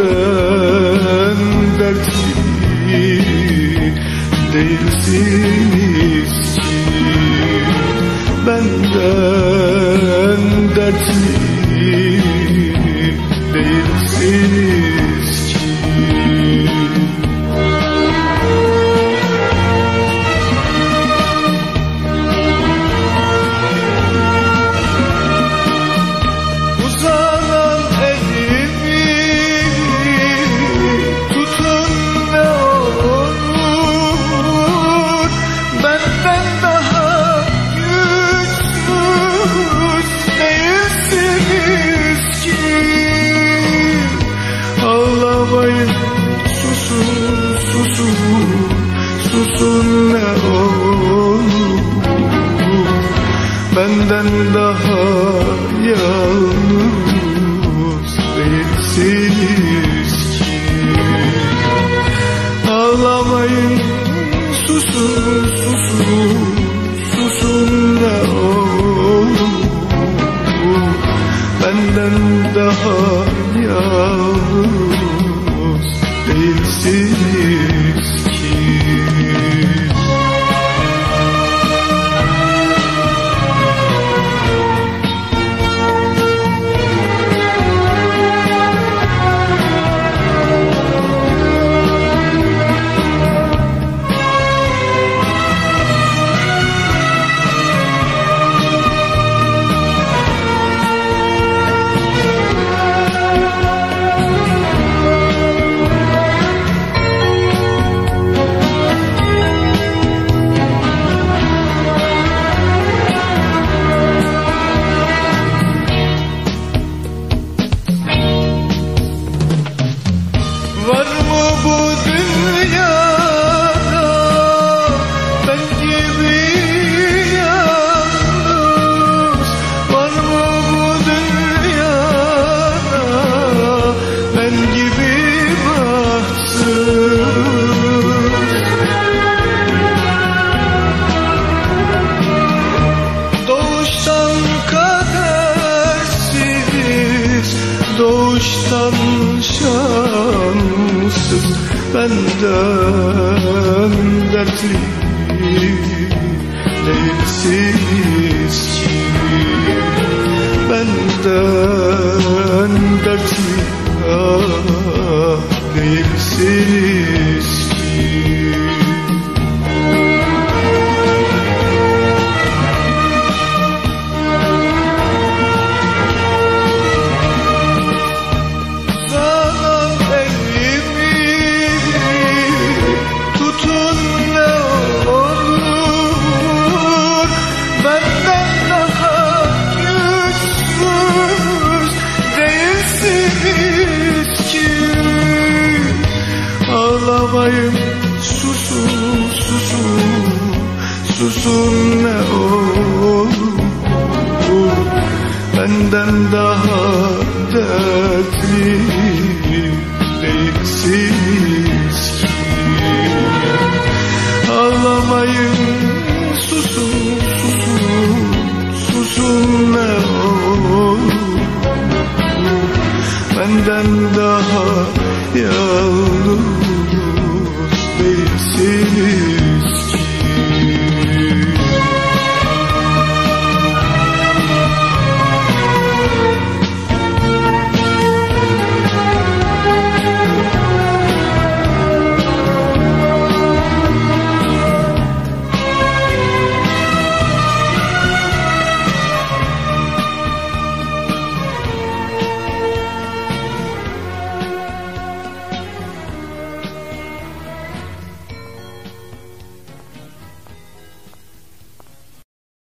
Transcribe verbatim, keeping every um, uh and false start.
benden dertli değilsiniz ki, benden dertli değilsiniz ki. Ağlamayın, susun, susun, susun ne olur. Benden daha yalnız değilsiniz ki. Ağlamayın, susun, susun, susun ne olur. Benden daha yalnız değilsiniz ki. Var mı bu dünyada ben gibi yalnız? Var mı bu dünyada ben gibi bahtsız? Doğuştan kadersiz, doğuştan şanssız, benden dertli değilsiniz ki, benden dertli ah, değilsiniz ki. Ağlamayın, susun, susun, susun ne olur. Benden daha dertli değilsin.